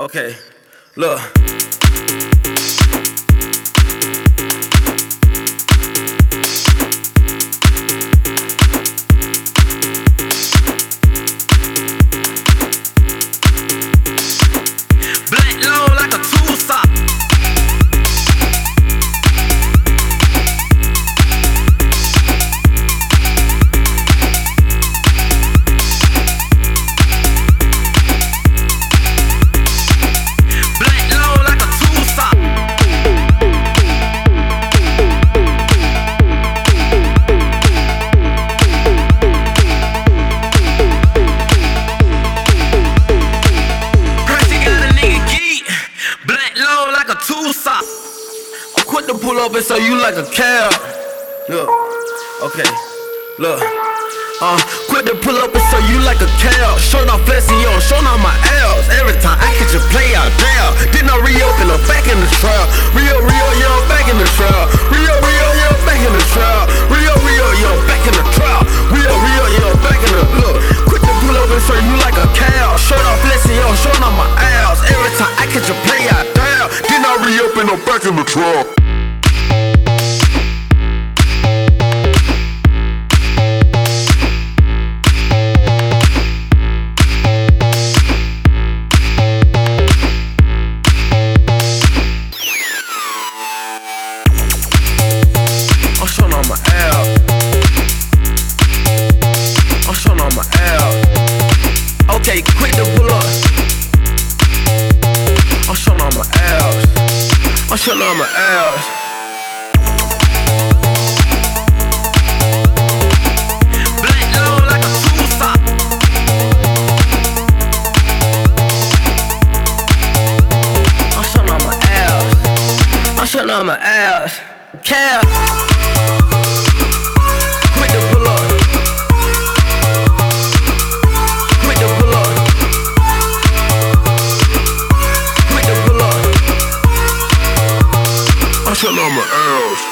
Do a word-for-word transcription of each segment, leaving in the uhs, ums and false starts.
Okay, look. Black low like a tool sock. I'm quick to pull up and say you like a cab. Look, okay, look. Uh, quick to pull up and say you like a cab. Showing off flexing, yo, showing off my L's. Every time I catch a play out there. Then I reopen, I'm back in the trap. Real, real, yo, back in the trap. Real, real, yo, back in the trap. Real, real, yo, back in the trap. Real, real, yo, back in the look. Quick to pull up and say you like a cab. Showing off flexing, yo, showing off my L's. Every time I catch a play out there. Then I reopen, I'm back in the trap. I'm showing on my L. I'm showing on my L. Okay, quick to pull up. I'm showing on my L's. I'm showing on my L's. Black low like a tool sock. I'm showing on my L's. I'm showing on my L's. Cab. Quick to pull up. Quick to pull up. Quick to pull up. I'm showing on my L's.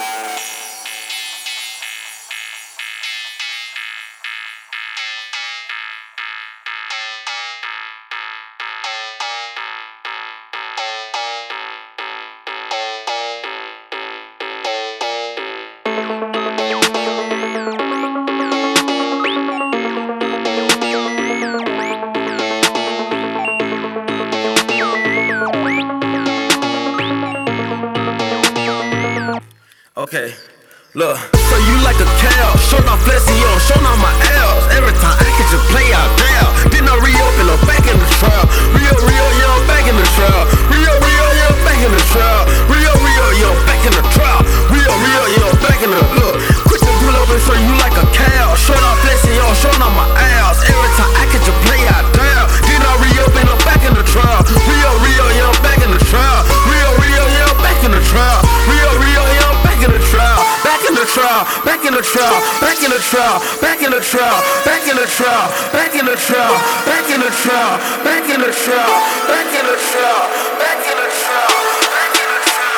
Okay, look. So you like a cab, showing off flexing, yo, showing off my L's. Every time I catch a play out there. Then I reopen, I'm back in the trap. Real, real, yo, back in the trap. Real, real, yo, back in the trap. Real, real, yo, back in the trap. Real, real, yo, back in the look. Quick to pull up and show you like a cab, showing off flexing, yo, showing off my L's. Every time I catch a play out there. Then I reopen, I'm back in the trap. Real, real, yo, back in the trap. Real, real, yo, back in the trap. Real, real, yo, back in the trap. Back in the trap, back in the trap, back in the trap, back in the trap, back in the trap, back in the trap, back in the trap, back in the trap, back in the trap, back in the trap, back in the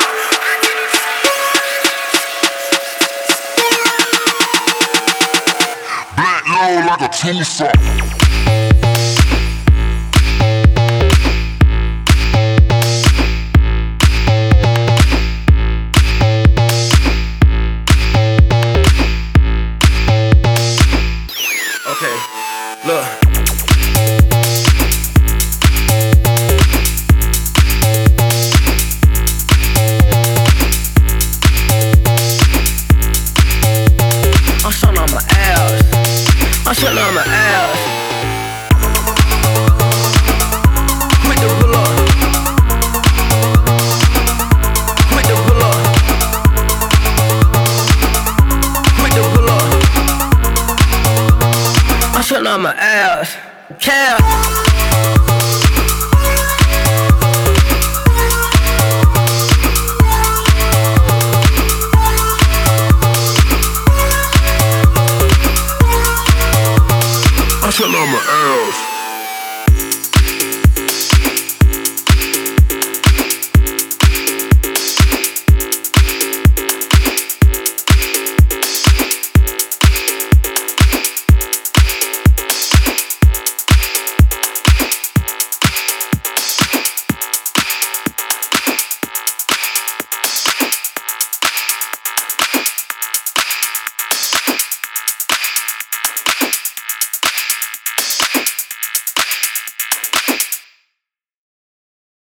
trap. Black low like a tool sock. Okay, look. I'm showing on my L's. I'm showing on my L's. Quick to pull up. Quick to pull up. Quick to pull up. I'm showing on my L's. Cab. I'm showing on my L's.